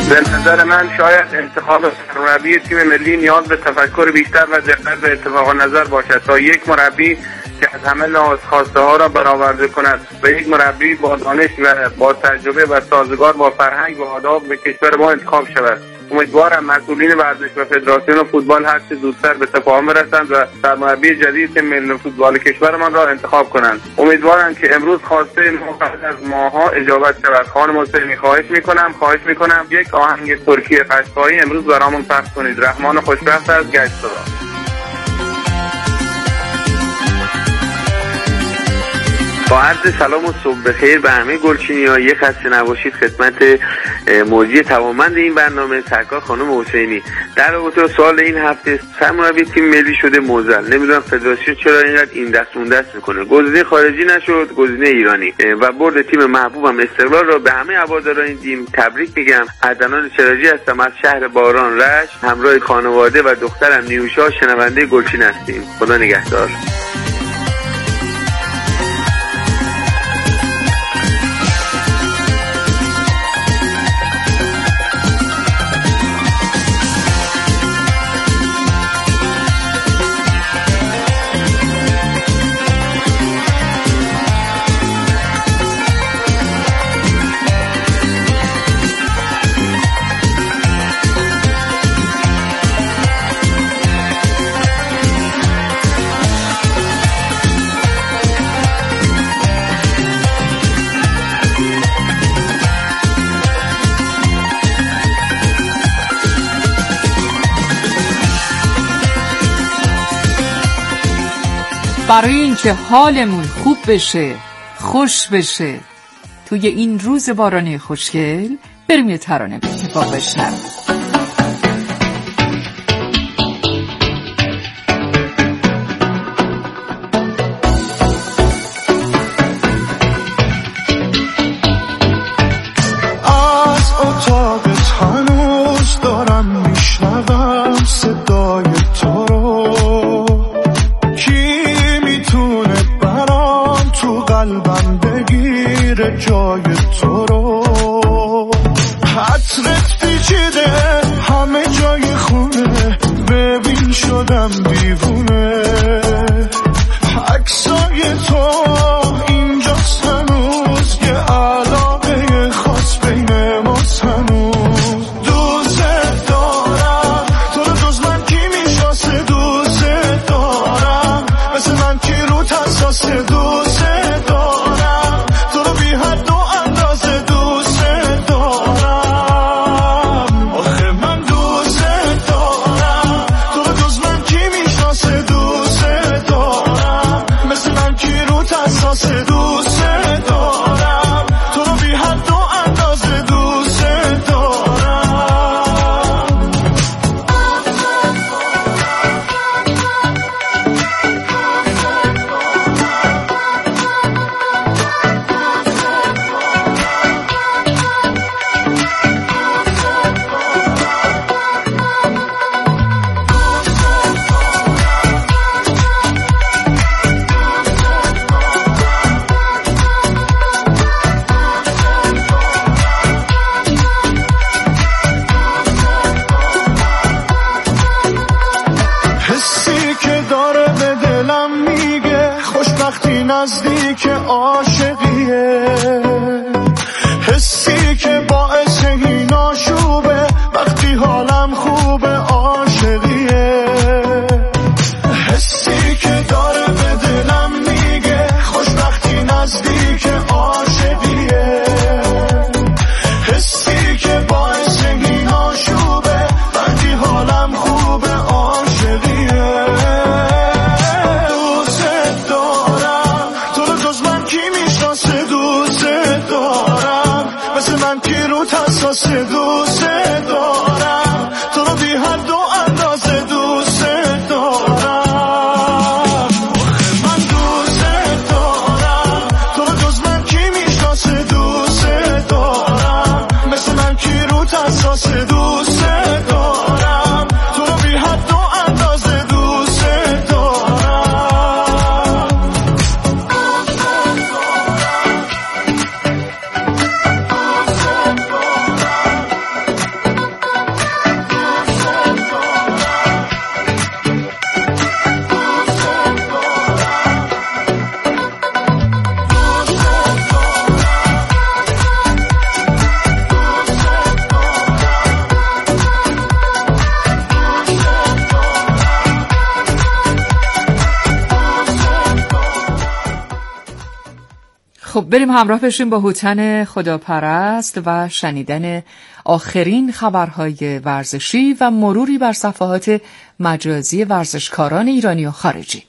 به نظر من شاید انتخاب مربی تیم ملی نیاز به تفکر بیشتر و دقت به اتفاق نظر باشد تا یک مربی که از همه لحاظ خواسته ها را برآورده کند و یک مربی با دانش و با تجربه و سازگار با فرهنگ و آداب به کشور ما انتخاب شود. امیدوارم مسئولین ورزش و فدراسیون فوتبال هر چه زودتر به تفاهم برسند و سرمربی جدید ملی فوتبال کشورمان را انتخاب کنند. امیدوارم که امروز خواسته ما بعد از ماه‌ها اجابت شود. خانم حسینی خواهش میکنم یک آهنگ ترکی قشقایی امروز برامون پخش کنید. رحمان خوشبخت از گشت‌زدا. با عرض سلام و صبح بخیر به همه گلچینی‌ها. یک خسته نباشید خدمت موجی توانمند این برنامه سرکار خانم حسینی. در رابطه با سوال این هفته، سرمربی تیم ملی شده معضل. نمیدونم فدراسیون چرا اینقدر این دست اون دست میکنه. گزینه خارجی نشد، گزینه ایرانی و برد تیم محبوبم استقلال را به همه هواداران این تیم تبریک میگم. عدنان چراجی هستم از شهر باران رشت، همراه خانواده و دخترم نیوشا شنونده گلچین هستیم. خدا نگهدار. برای اینکه حالمون خوب بشه، خوش بشه توی این روز بارانی خوشگل، بریم یه ترانه به اتفاق بشنویم. از اتاقت هنوز دارم میشنوم صدای تو رو، قلبم بگیره جای تو رو. عطرت پیچیده همه جای خونه، ببین شدم دیوونه. عکسای تو اینجاست هنوز، یه علاقه خاص بین ماست هنوز. دوست دارم تو رو، جز من کی میشناسه؟ دوست دارم مثل من کی رو حساسه؟ دوست دارم تو رو بی حد و اندازه. دوست دارم آخه من دوست دارم تو رو، جز من کی میشناسه؟ دوست دارم مثل من کی رو حساسه؟ دوست دارم تو رو بی حد و اندازه. دوست دارم. حسی که داره به دلم میگه خوشبختی نزدیک عاشقیه، حسی که باعث این آشوبه وقتی حالم خوبه عاشقیه. حسی که داره به دلم میگه خوشبختی نزدیک عاشقیه، حسی که باعث این آشوبه وقتی حالم خوبه عاشقیه. دوست دارم تو رو، جز من کی میشناسه؟ دوست خب بریم همراه بشیم با هوتن خداپرست و شنیدن آخرین خبرهای ورزشی و مروری بر صفحات مجازی ورزشکاران ایرانی و خارجی.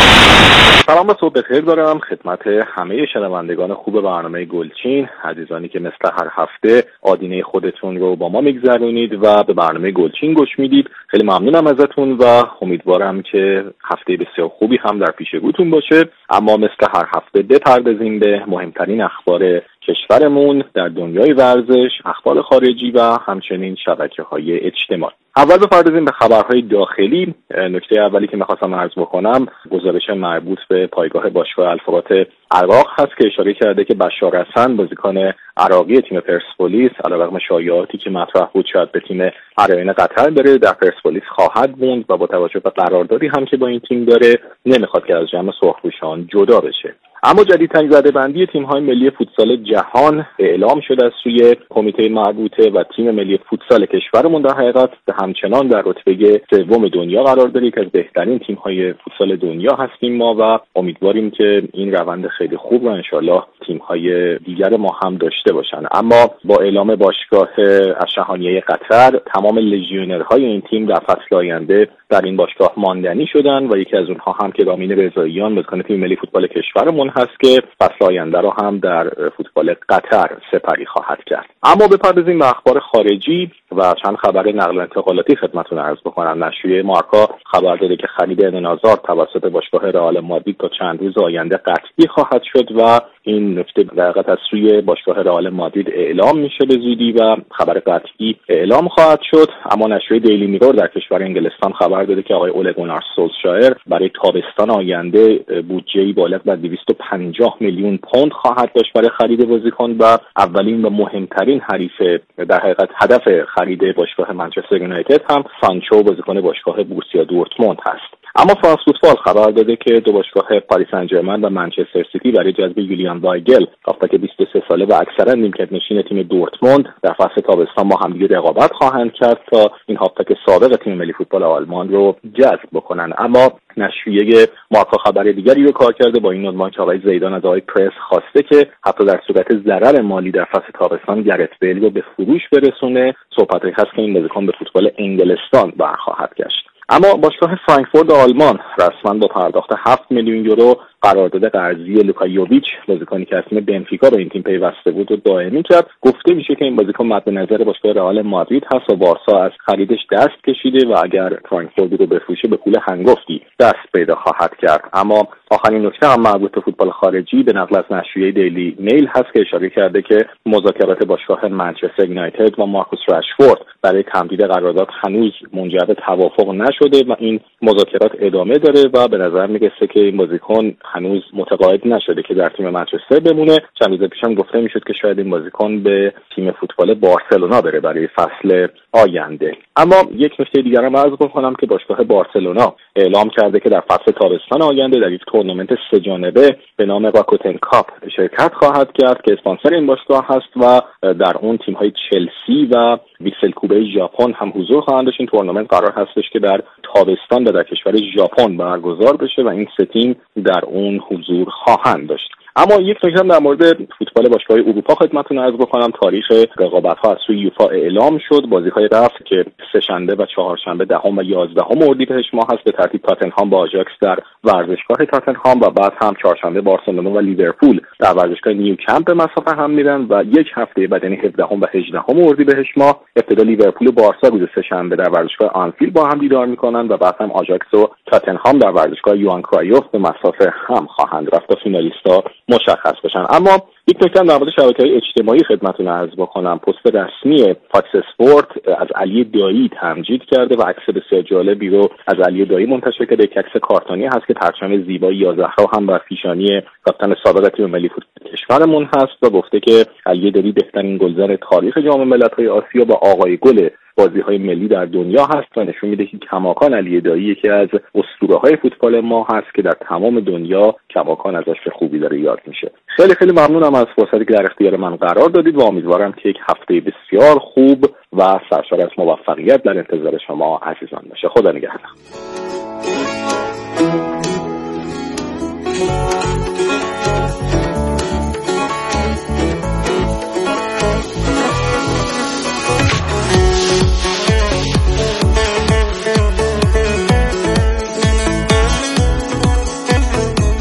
سلام و صبح بخیر دارم خدمت همه شنوندگان خوب برنامه گلچین، عزیزانی که مثل هر هفته آدینه خودتون رو با ما میگذرونید و به برنامه گلچین گوش میدید. خیلی ممنونم ازتون و امیدوارم که هفته بسیار خوبی هم در پیشگوتون باشه. اما مثل هر هفته بپردازیم به مهمترین اخبار کشورمون در دنیای ورزش، اخبار خارجی و همچنین شبکه‌های اجتماعی. اول بپردازیم به خبرهای داخلی. نکته اولی که می‌خواستم عرض بکنم گزارش مربوط به پایگاه باشگاه الفرات عراق هست که اشاره کرده که بشار حسن بازیکن عراقی تیم پرسپولیس علیرغم شایعاتی که مطرح بود شاید به تیم اریان قطر بره، در پرسپولیس خواهد موند و با توجه به قراردادی هم که با این تیم داره نمیخواد که از جمع سرخپوشان جدا بشه. اما جدیدترین رده‌بندی تیم‌های ملی فوتسال جهان اعلام شده از سوی کمیته مربوطه و تیم ملی فوتسال کشورمون در حقیقت همچنان در رتبه سوم دنیا قرار داره که از بهترین تیم‌های فوتسال دنیا هستیم ما و امیدواریم که این روند خیلی خوب رو انشالله تیم‌های دیگر ما هم داشته باشن. اما با اعلام باشگاه الشحانیه قطر تمام لژیونرهای این تیم در فصل آینده در این باشگاه ماندنی شدن و یکی از اونها هم که رامین رضاییان بازیکن تیم ملی فوتبال کشورمون هست که فصل آینده رو هم در فوتبال قطر سپری خواهد کرد. اما بپردازیم به اخبار خارجی و چند خبر نقل و انتقالاتی خدمتتون عرض بکنم. نشریه مارکا خبر داده که خرید ایدن هازارد توسط باشگاه رئال مادرید تا چند روز آینده قطعی خواهد شد و این نکته در حقیقت از سوی باشگاه رئال مادرید اعلام میشه به زودی و خبر قطعی اعلام خواهد شد. اما نشریه دیلی میرور در کشور انگلستان خبر داده که آقای اول گونار سولشایر برای تابستان آینده بودجه‌ای بالغ بر 250 میلیون پوند خواهد داشت برای خرید بازیکن و اولین و مهمترین حریف در حقیقت هدف خرید باشگاه منچستر یونایتد هم سانچو بازیکن باشگاه بورسیا دورتموند هست. اما فرانس فوتبال خبر داده که دو باشگاه پاریس سن ژرمن و منچستر سیتی برای جذب یولیان وایگل هافبک 23 ساله و اکثرا نیمکت نشین تیم دورتموند در فصل تابستان با همدیگه رقابت خواهند کرد تا این هافبک سابق تیم ملی فوتبال آلمان رو جذب بکنن. اما نشریه مارکا خبر دیگری رو کار کرده با این عنوان که آقای زیدان از آقای پرس خواسته که حتی در صورت ضرر مالی در فصل تابستان گرت بیل رو به فروش برسونه. صحبتی هست که این بازیکن به فوتبال انگلستان برخواهد گشت. اما باشگاه فرانکفورت آلمان رسما با پرداخت 7 میلیون یورو قرارداد قرضی لوکا یوویچ بازیکنی که از تیم بنفیکا به این تیم پیوسته بود رو دائمی کرد. گفته میشه که این بازیکن مد نظر باشگاه رئال مادرید هست و بارسا از خریدش دست کشیده و اگر فرانکفورت رو بفروشه به پول هنگفتی دست پیدا خواهد کرد. اما آخرین نکته هم مربوط به فوتبال خارجی به نقل از نشریه دیلی میل هست که اشاره کرده که مذاکرات باشگاه منچستر یونایتد و مارکوس رشفورد برای تمدید قرارداد هنوز منجر به توافق نشده و این مذاکرات ادامه داره و به نظر میرسه که این بازیکن هنوز متقاعد نشده که در تیم منچستر بمونه. چند روز پیش هم گفته میشد که شاید این بازیکن به تیم فوتبال بارسلونا بره برای فصل آینده. اما یک نکته دیگر هم عرض بکنم که باشگاه بارسلونا اعلام کرده که در فصل تابستان آینده در یک تورنمنت سه جانبه به نام راکوتن کاپ شرکت خواهد کرد که اسپانسر این باشگاه هست و در اون تیم‌های چلسی و ویسل کوبه ژاپن هم حضور خواهند داشت. این تورنمنت قرار هستش که در تابستان در کشور ژاپن برگزار بشه و این سه تیم در اون حضور خواهند داشت. اما یک نکته در مورد فوتبال باشگاه اروپا خدمتتون عرض بکنم. تاریخ رقابت‌ها از سوی یوفا اعلام شد. بازی‌های رفت که سه شنبه و چهارشنبه 10 و 11 اردیبهشت ماه هست به ترتیب تاتنهام با آژاکس در ورزشگاه تاتنهام و بعد هم چهارشنبه بارسلونا و لیورپول در ورزشگاه نیوکمپ به مسافه هم میرن و یک هفته بعد یعنی 17 و 18 اردیبهشت ماه ابتدا لیورپول و بارسا روز سه شنبه در ورزشگاه آنفیلد با هم دیدار میکنن و بعد هم آژاکس و تاتنهام در ورزشگاه یوهان کرایوف به مسافه هم خواهند رفت تا فینالیست‌ها مشخص بشن. اما یک نکته در مورد شبکه‌های اجتماعی خدمتتون عرض بکنم. پست رسمی فاکس اسپورت از علی دایی تمجید کرده و عکس بسیار جالبی رو از علی دایی منتشر کرده. یک عکس کارتونی هست که پرچم زیبایی یا زهرا هم بر پیشانی کاپیتان سابق تیم ملی فوتبال کشورمون هست و گفته که علی دایی بهترین گلزن تاریخ جام ملت‌های آسیا و آقای گل بازی‌های ملی در دنیا هست و نشون میده که کماکان علی دایی یکی از اسطوره‌های فوتبال ما هست که در تمام دنیا کماکان ازش به خوبی داره یاد میشه. خیلی خیلی ممنونم از فرصتی که در اختیار من قرار دادید و امیدوارم که یک هفته بسیار خوب و سرشار از موفقیت در انتظار شما عزیزان باشه. خدا نگهدار.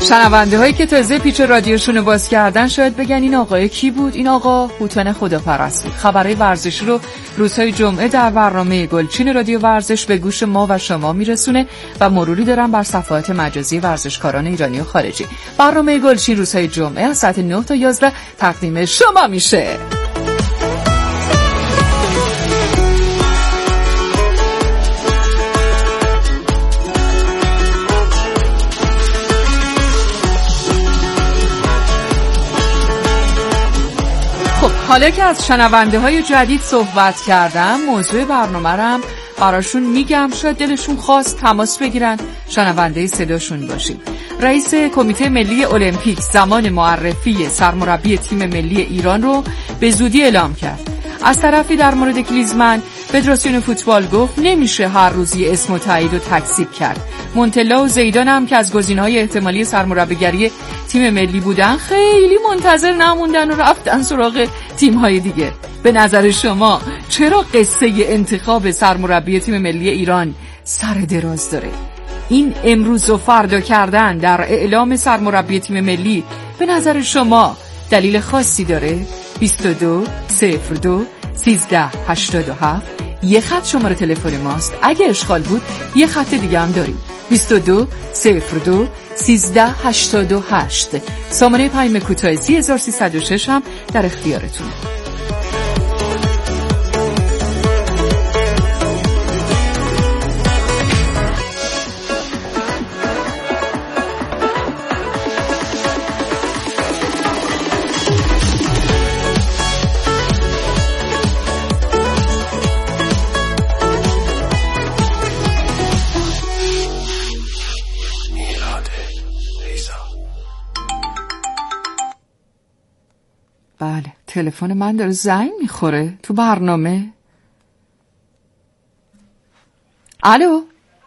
شنونده هایی که تازه پیچ رادیوشون رو باز کردن شاید بگن این آقای کی بود؟ این آقا هوتن خداپرست بود. خبرهای ورزشی رو روزهای جمعه در برنامه گلچین رادیو ورزش به گوش ما و شما میرسونه و مروری دارن بر صفحات مجازی ورزشکاران ایرانی و خارجی. برنامه گلچین روزهای جمعه از ساعت 9 تا 11 تقدیم شما میشه. حالا که از شنونده های جدید صحبت کردم، موضوع برنامه رم براشون میگم، شاید دلشون خواست تماس بگیرن شنونده صداشون باشیم. رئیس کمیته ملی المپیک زمان معرفی سرمربی تیم ملی ایران رو به زودی اعلام کرد. از طرفی در مورد کلیزمن فدراسیون فوتبال گفت نمیشه هر روزی اسم و تایید و تکذیب کرد. مونتلا و زیدان هم که از گزینه‌های احتمالی سرمربیگری تیم ملی بودن خیلی منتظر نموندن و رفتن سراغ تیم‌های دیگه. به نظر شما چرا قصه انتخاب سرمربی تیم ملی ایران سر دراز داره؟ این امروز و فردا کردن در اعلام سرمربی تیم ملی به نظر شما دلیل خاصی داره؟ 22 02 13 87 یه خط شماره تلفن ماست. اگه اشغال بود یه خط دیگه هم داریم، 22 02 13 88. سامانه پیام کوتاه 3306 هم در اختیارتونه. بله، تلفن من داره زنگ میخوره تو برنامه. الو.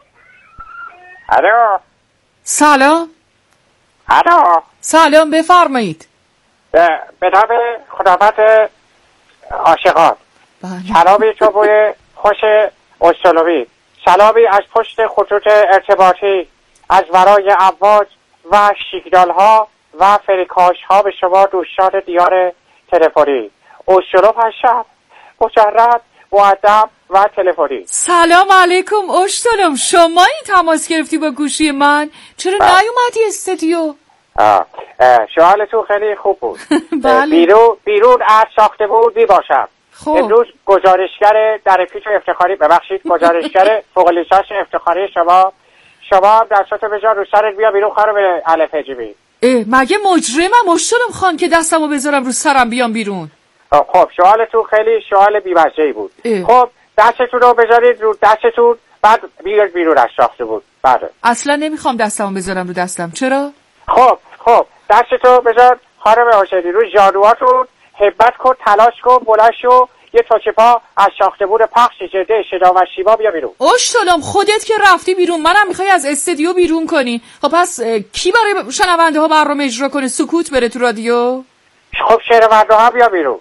الو. سلام. الو. سلام، بفرمایید. به نام خداوند عاشقان. سلامی چوبوی خوش استالوی، سلامی از پشت خطوط ارتباطی، از ورای امواج و سیگنال ها و فریکانس ها به شما دوستان دیار تلفنی. اشتلوف هستم، مجرد، مؤدب و تلفنی. سلام علیکم اشتلوف، شما این تماس گرفتی با گوشی من؟ چرا نیومدی استودیو؟ سوالتون خیلی خوب بود. بله. بیرون از ساختمون می باشم. خب. امروز گزارشگر در پیچ افتخاری، ببخشید گزارشگر فوق لیسانس افتخاری شما هم دستاتو بذار رو سرت، بیا بیرون خانم الف هجیبی. مگه مجرمم اشتلوف خان که دستمو بذارم رو سرم بیام بیرون؟ خب سوالتون خیلی سوال بی‌وجهی بود. خب دستتون رو بذارید رو دستتون، بعد بیاید بیرون از ساختمون. بله. اصلا نمیخوام دستمو بذارم رو دستم. چرا؟ خب دستتو بذار خانم حسینی رو ژانوهاتون، همت کن، تلاش کن، بلند شو، یه تاچه پا از ساختمون پخش جده صدا و شیوا بیا بیرون. اشتلوف خودت که رفتی بیرون، منم میخوای از استودیو بیرون کنی. خب پس کی برای شنونده ها برنامه اجرا کنه؟ سکوت بره تو رادیو؟ خب شنونده ها بیا بیرون.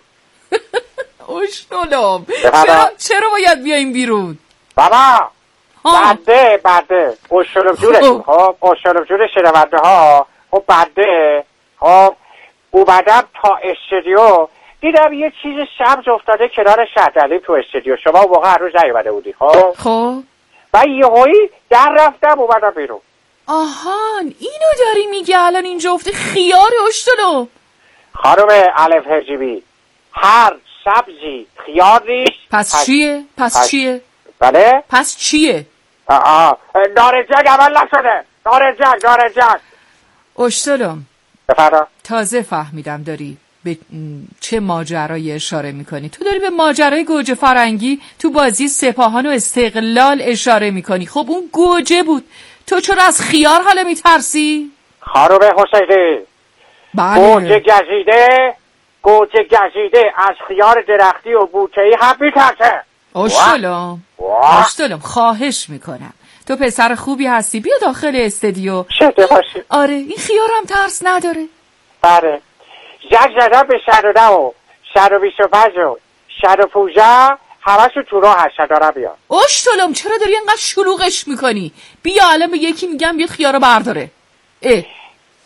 اشتلوف چرا باید بیایم بیرون؟ بابا بده اشتلوف جورشون. خب اشتلوف جور شنونده ها. خب بده. خب اومدم تا استودیو، دیدم یه چیز سبز افتاده کنار شهردلی تو استودیو. شما اون موقع هر روز نیومده بودی. خب و یهویی در رفتم اومدم بیرون. آهان اینو داری میگه الان اینجا افته خیار اشتلوف. خانم الف هجیبی، هر سبزی خیار نیست. پس چیه؟ بله؟ پس چیه؟ نارنجک عمل نشده. نارنجک اشتلوف بفرما. تازه فهمیدم داری به چه ماجرایی اشاره میکنی. تو داری به ماجرای گوجه فرنگی تو بازی سپاهان و استقلال اشاره میکنی. خب اون گوجه بود، تو چرا از خیار حالا میترسی؟ خانم حسینی، بله. گوجه گزیده از خیار درختی و بوته‌ای هم میترسه. اشتلوف خواهش میکنم، تو پسر خوبی هستی، بیا داخل استودیو. شده باشی. آره این خیار هم ترس نداره. بله. زنگ زدم به 109 و 125 و 115 همشون تو راه هستن، دارم بیان. اشتلوف چرا داری اینقدر شلوغش میکنی؟ بیا الان به یکی میگم بیاد خیارو برداره.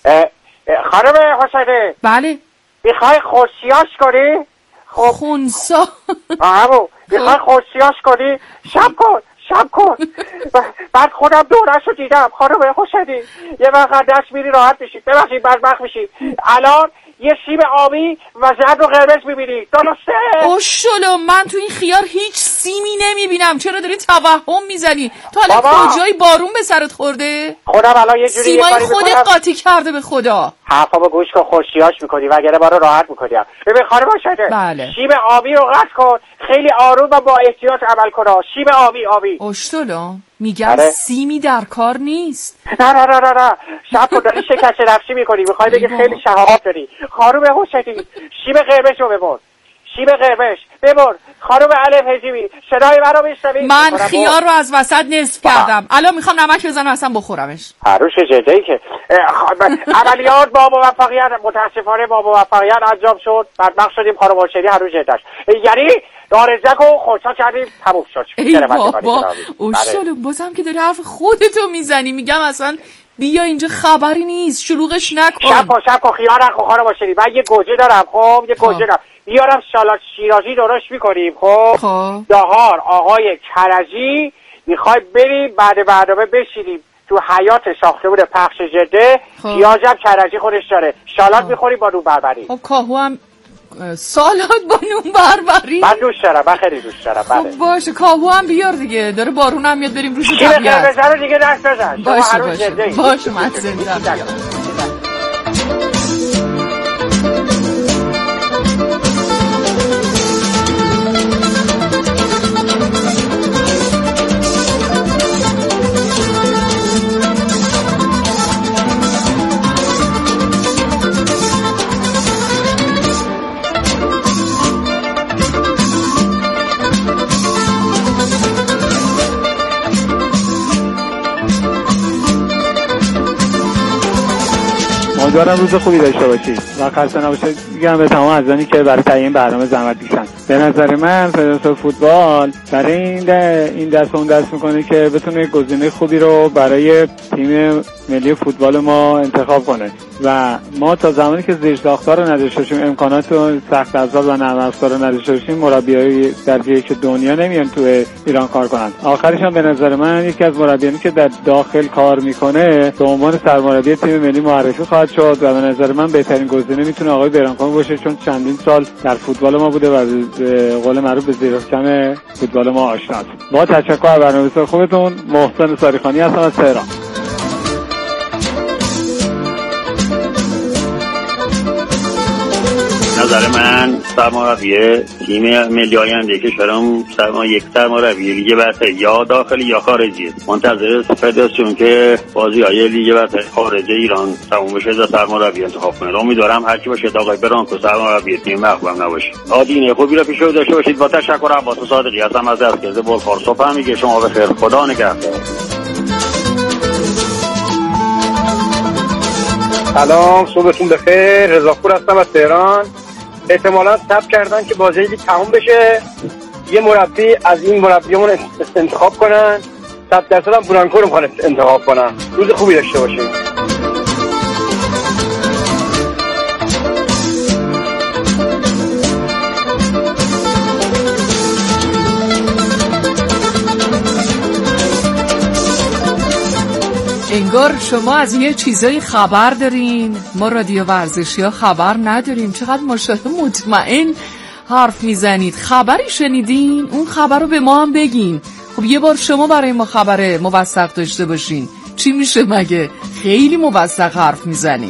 خانم حسینی. بله. میخوای خورسیاش کنی؟ خونسا. همون میخوای خورسیاش کنی؟ شب کن. بعد خودم دورش رو دیدم خانم حسینی. یه وقت دست میری راحت میشی، ببخشید بدبخت میشی. الان یه سیب آبی و زرد و قرمز میبینی، درسته؟ اوشلو من تو این خیار هیچ سیمی نمیبینم، چرا داری توهم میزنی؟ تو الان کجایی بارون به سرت خورده؟ خودم الان یه جوری سیمای خودت قاطی کرده به خدا. حرفامو گوش کن، خورشیاش میکنی وگرنه ما رو راحت میکنیم. ببین خانم شده، بله. سیب آبی رو قطع کن، خیلی آروم و با احتیاط عمل کن. سیب آبی. اوشتولو میگم سیمی در کار نیست. نه شب کن، داری شکست نفسی میکنی، میخوای بگی خیلی شهامت داری. خانم حسینی سیب قرمز رو ببر، سیب قرمز ببر. خانم الف هجیمی صدای منو میشنوی؟ من خیار رو از وسط نصف کردم، الان میخوام نمک بزنم اصلا بخورمش. عروس جدی که عملیات با موفقیت، متاسفانه با موفقیت انجام شد. بدبخت شدیم خانم حسینی هر روز جدش، یعنی دارزک و خودسا کردیم تموم شد. ای بابا اوشالو بازم که داری حرف خودتو میزنی. میگم اصلا بیا اینجا خبری نیست، شلوغش نکن. شب کن خیار نکن خانم حسینی. من یه گوجه دارم، خب یه گوجه دارم بیارم سالاد شیرازی درست میکنیم. خب دهار آقای کرجی میخوای بریم بعد برنامه بشینیم تو حیات ساختمون پخش جده. پیازم کرجی خودش داره، سالاد میخوریم با نون بربری. خب کاهو هم سالاد با نون بربری من دوست دارم، من خیلی دوست دارم. خب باشه کاهو هم بیار دیگه، داره بارون هم میاد بریم روش طبیعت. دیگه دست بزن. باشه من زنده. امیدوارم روز خوبی داشته باشید و خسته نباشید. میگم به تمام عزیزانی که برای تهیه برنامه زحمت کشیدن. به نظر من فدراسیون فوتبال برای این دست اون دست میکنه که بتونه گزینه خوبی رو برای تیم ملی فوتبال ما انتخاب کنه و ما تا زمانی که زیر ساختار رو نداشته باشیم، امکانات و سخت افزار و نرم افزار رو نداشته باشیم، مربیای درجه یک دنیا نمیان تو ایران کار کنن. آخرش هم به نظر من یکی از مربیانی که در داخل کار میکنه به عنوان سرمربی تیم ملی معرفی خواهد شد و به نظر من بهترین گزینه میتونه آقای بیرانکان باشه، چون چندین سال در فوتبال ما بوده و به قول معروف به زیرشکم فوتبال ما آشناست. با تشکر از برنامه‌ریزی خوبتون. محسن صاریخانی هستم از تهران. نظر من سرمربی تیم ملی آینده کشورم یک سرمربی لیگ برتر یا داخلی یا خارجی. منتظر فدراسیون که بازی‌های لیگ برتر خارج ایران تموم بشه تا سرمربی انتخاب کنه. امیدوارم هر کی باشه آقای برانکو سرمربی تیم محبوبم نباشه. آدینه خوبی را پیش رو داشته باشید. با تشکر عباس صادقی هستم از دستگرد بلخار. صبح میگه شما بخیر، خدا نگهدار. سلام، صبحتون بخیر. رضاپور هستم از تهران. احتمالاً ثبت کردن که بازی لیگ تموم بشه، یه مربی از این مربیامون انتخاب کنن. 100% هم برانکو رو میخوان انتخاب کنن. روز خوبی داشته باشید. انگار شما از یه چیزایی خبر دارین، ما رادیو ورزشی ها خبر نداریم. چقدر ماشاءالله مطمئن حرف میزنید. خبری شنیدین؟ اون خبر رو به ما هم بگین. خب یه بار شما برای ما خبر موثق داشته باشین. چی میشه مگه؟ خیلی موثق حرف میزنین.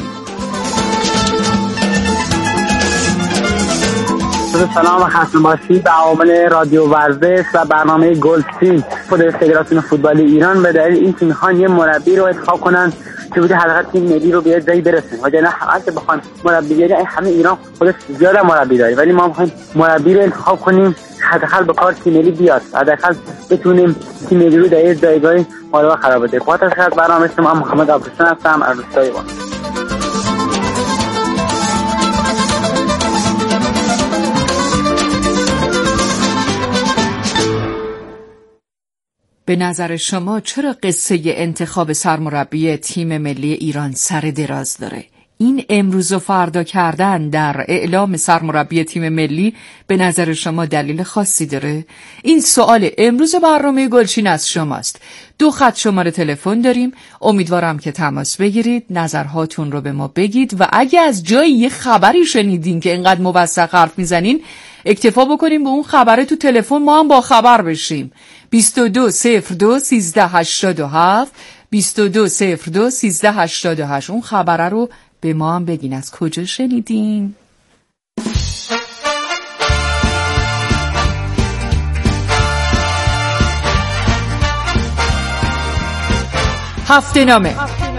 سلام و خسته باشید به عوامل رادیو ورزش و برنامه گلدسین خود فدراسیون فوتبال ایران به دلیل این که میخوان یه مربی رو انتخاب کنن که بوده حداقل تیم ملی رو به جایی برسونه. وگرنه اگه بخوان مربی بیارن همه ایران خودش زیاد مربی داره، ولی ما میخوایم مربی رو انتخاب کنیم حداقل به کار تیم ملی بیاد، حداقل بتونیم تیم ملی رو در یه جایگاهی حالا خراب بده. با تشکر برنامه شما. محمد ابراهیم هستم از روستای با. به نظر شما چرا قصه انتخاب سرمربی تیم ملی ایران سر دراز داره؟ این امروز و فردا کردن در اعلام سرمربی تیم ملی به نظر شما دلیل خاصی داره؟ این سوال امروز برنامه گلچین از شماست. 2 خط شماره تلفن داریم. امیدوارم که تماس بگیرید، نظرهاتون رو به ما بگید و اگه از جایی یه خبری شنیدین که اینقدر موثق حرف میزنین، اکتفا بکنیم به اون خبره تو تلفن، ما هم با خبر بشیم. 2202 1387 2202 1388 اون خبره رو به ما هم بگین از کجا شنیدین. هفته نامه.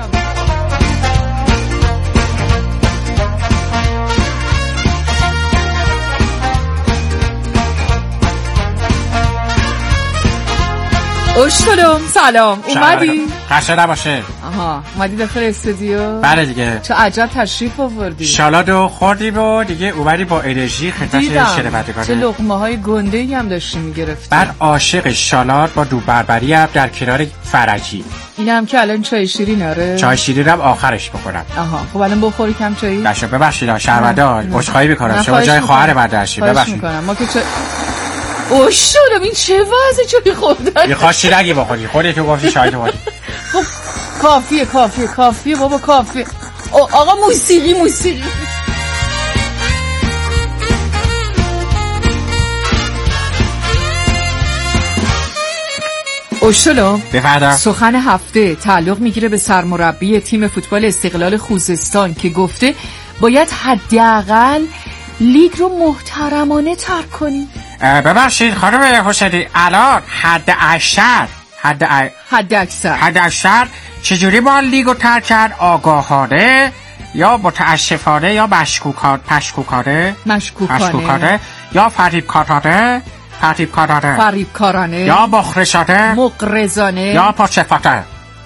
سلام. اومدی؟ قشه نباشه. آها، اومدی داخل استودیو؟ بله دیگه. چه عجب تشریف آوردی. شالادو خوردیم و دیگه اومدی با انرژی خدمت شنوندگان. چه لقمه‌های گنده‌ای هم داشتی می‌گرفتی. من عاشق شالاد با دو بربری ام در کنار فرجی. اینم که الان چای شیرین آره. چای شیرین هم آخرش بخورم. آها، خب الان بخوری کم چایی؟ باشه ببخشید شرمندان. عذرخواهی می‌کنم. شما جای خواهر من درشید. ببخشید. ما که شدم این چه وضعه چوی خوردن؟ یه خاشی نگی بخوری. خودت تو گفتی شاید اومدی. خب کافیه بابا کافیه. آقا موسیقی اوشتلو بفردا. سخن هفته تعلق میگیره به سرمربی تیم فوتبال استقلال خوزستان که گفته باید حداقل لیگ رو محترمانه ترک کنیم. ببخشید خانم حسینی، الان حد اکثر چجوری با لیگو ترک کرد؟ آگاهانه یا متاسفانه یا مشکوکانه یا فریبکارانه یا مغرضانه یا پاچفانه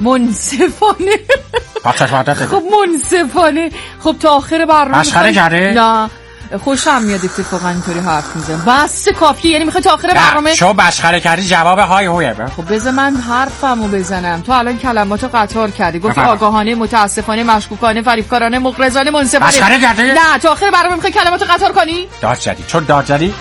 خب منصفانه. خب تا آخر برنامه مسخره کرده؟ نه خوشم میاد اتفاقا اینطوری حرف میزنم. بس کافیه. یعنی میخوای تا آخر برنامه شو مسخره کردی جواب های هویه. خب بذار من حرفمو بزنم. تو الان کلماتو قطار کردی. گفتی آگاهانه، متاسفانه، مشکوکانه، فریبکارانه، مغرضانه، منصفانه. مسخره کردی؟ نه تا آخر برنامه میخوای کلماتو قطار کنی؟ داد زدی. چون داد زدی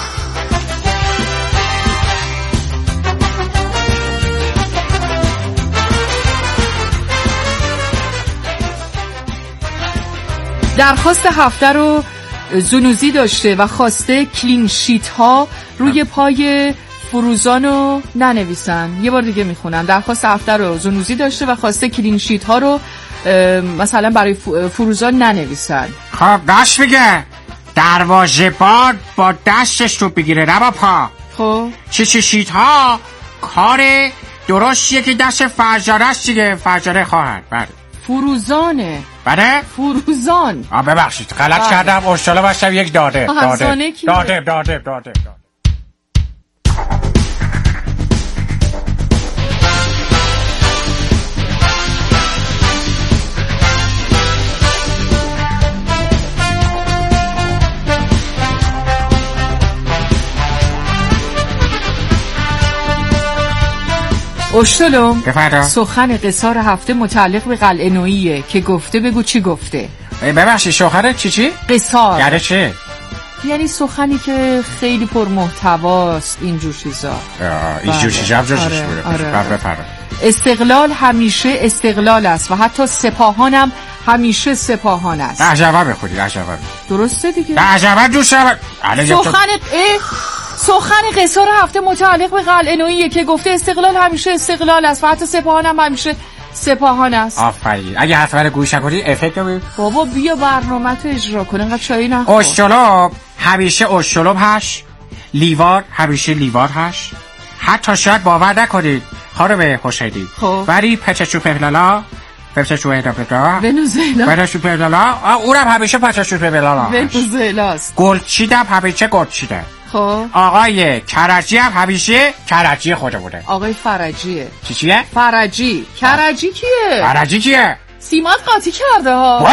درخواست هفته رو زنوزی داشته و خواسته کلین شیت ها روی پای فروزان رو ننویسن. یه بار دیگه میخونم. درخواست هفته رو زنوزی داشته و خواسته کلین شیت ها رو مثلا برای فروزان ننویسن. خب داشت میگه دروازه‌بان با دستش رو بگیره نه با پا. خب چه شیت ها کار درستیه که دست فرجاره است دیگه. فرجاره خواهد. بله فروزانه. بله فروزان. ببخشید غلط کردم. اشتالا باشم یک داده. اشتلم سخن قصار هفته متعلق به قلعه نویه که گفته بگو چی گفته. ببخشید شوخره چی؟ قصار یعنی چه؟ یعنی سخنی که خیلی پر محتواست. اینجور چیزا استقلال همیشه استقلال است و حتی سپاهان هم همیشه سپاهان است. عجبا بخونید. درسته دیگه. عجبا دوستم. سخن قصار هفته متعلق به قلعه نویه که گفته استقلال همیشه استقلال است و حتی سپاهان هم همیشه سپاهان است. آفرین. اگه حتما گوش نکنی افکت نمی. بابا بیا برنامه‌تو اجرا کن. انقدر چایی نخور. اشتلاب همیشه اشتلاب هست. لیوار همیشه لیوار هست. حتی شاید باور نکنید خانم حسینی، ولی پچچوپلالا ونزوئلا اونم همیشه پچچوپلالا ونزوئلاست. گلچیدم همیشه گلچیده. خب آقای کرجی هم همیشه کرجی خودمونه. آقای فرجیه. چیه؟ فرجی. کرجی کیه؟ فرجی کیه؟ سیمات قاطی کرده ها.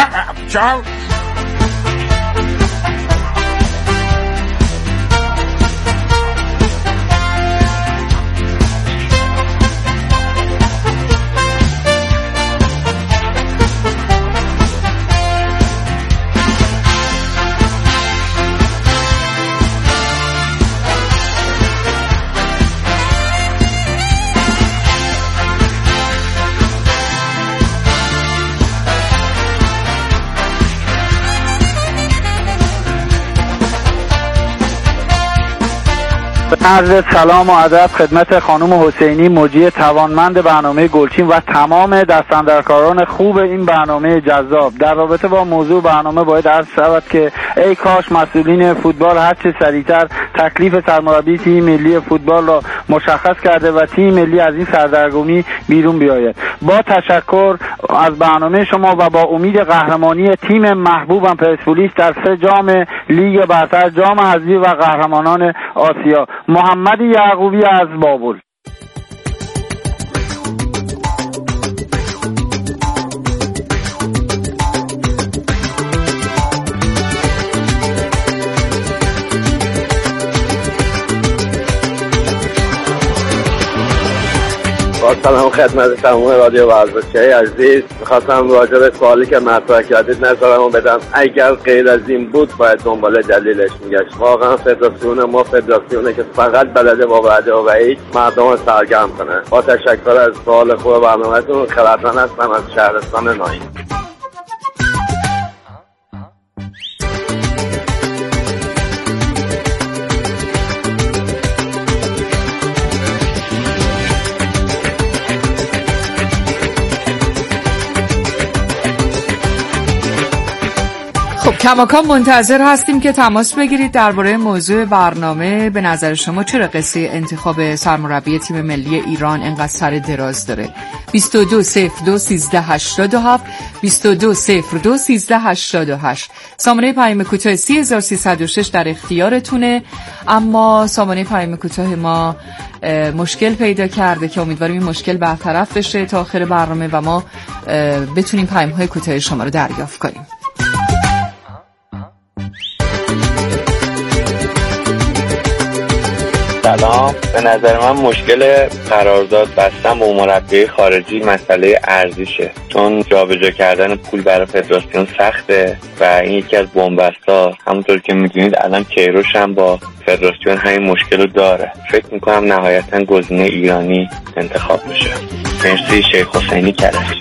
عرض سلام و ادب خدمت خانم حسینی مجری توانمند برنامه گلچین و تمام دستاندرکاران خوب این برنامه جذاب. در رابطه با موضوع برنامه باید عرض شود که ای کاش مسئولین فوتبال هر چه سریعتر تکلیف سرمربی تیم ملی فوتبال را مشخص کرده و تیم ملی از این سردرگمی بیرون بیاید. با تشکر از برنامه شما و با امید قهرمانی تیم محبوبم پرسپولیس در 3 جام لیگ برتر، جام حذفی و قهرمانان آسیا. محمد یعقوبی از بابل. سلام خدمت تمام رادیو ورزشی عزیز. می‌خواستم راجع به سوالی که مطرح کردید نظرمو بدم. اگر غیر از این بود باید دنبال دلیلش میگشت. واقعا فدراسیون ما فدراسیونه که فقط بلده با وعده و وعید مردم سرگرم کنه. با تشکر از سوال خوب برنامه‌تون. خردمند هستم از شهرستان ناین. خب کماکان منتظر هستیم که تماس بگیرید درباره موضوع برنامه. به نظر شما چرا قصه انتخاب سرمربی تیم ملی ایران انقدر سر دراز داره؟ 22021387 22021388. سامانه پیام کوتاه 3306 در اختیارتونه. اما سامانه پیام کوتاه ما مشکل پیدا کرده که امیدواریم این مشکل برطرف بشه تا آخر برنامه و ما بتونیم پیام‌های کوتاه شما رو دریافت کنیم. سلام. به نظر من مشکل قرارداد بستن با مربی خارجی مسئله ارزشه، چون جابجا کردن پول برای فدراسیون سخته و این یکی از بن‌بست‌ها. همونطور که میدونید الان کیروش هم با فدراسیون همین مشکل رو داره. فکر میکنم نهایتاً گزینه ایرانی انتخاب بشه. مرسی. شیخ حسینی کرج.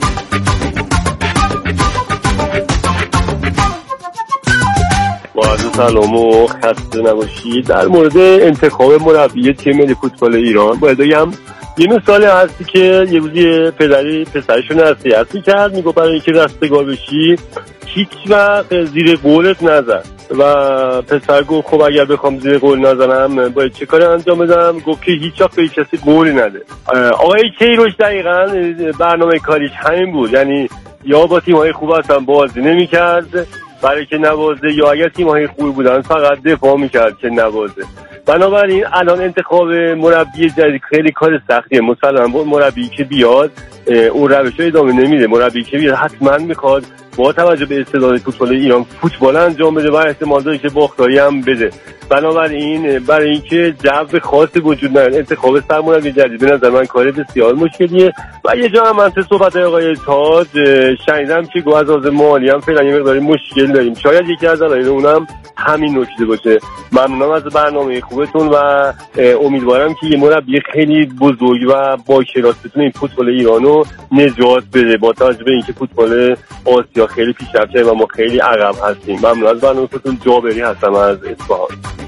سلام و خسته نباشید. در مورد انتخاب مربی تیم ملی فوتبال ایران باید بگم یه مثالی هستی که یه روزی پدری پسرشو نصیحت کرد، میگه برای اینکه رستگار بشی هیچ وقت زیر قولت نزن و پسر گفت خب اگر بخوام زیر قول نزنم باید چه کاری انجام بدم؟ گفت که هیچ وقت به کسی قولی نده. آقای کیروش دقیقاً برنامه کاریش همین بود، یعنی یا با تیم‌های خوب اصلا بازی نمی‌کرد برای که نوازه، یا اگر تیم‌های خوبی بودن فقط دفاع می‌کرد که نوازه. بنابراین الان انتخاب مربی جدید خیلی کار سختیه. مثلا مربی که بیاد اون روش رو ادامه نمیده. مربی که بیاد حتما میخواد با توجه به استعداد فوتبال ایران فوتبال انجام بده و احتمال داره که باختایی هم بده. بنابراین برای اینکه جو خاصی وجود نداره انتخاب سرمربی جدید به نظر من کار بسیار مشکلیه. و یه جا هم من صحبت آقای تاج شنیدم که گو از مالی هم فعلا یه مقداری مشکل داریم. شاید یکی از علایل اونم همین نکته باشه. ممنونم از برنامه خوبتون و امیدوارم که یه مربی خیلی بزرگ و با کلاس بتونه این فوتبال ایرانو نجات بده، با توجه به اینکه فوتبال آسیا خیلی پیشرفته و ما خیلی عقب هستیم. ممنون از برنامه‌تون. جابری هستم از اصفهان.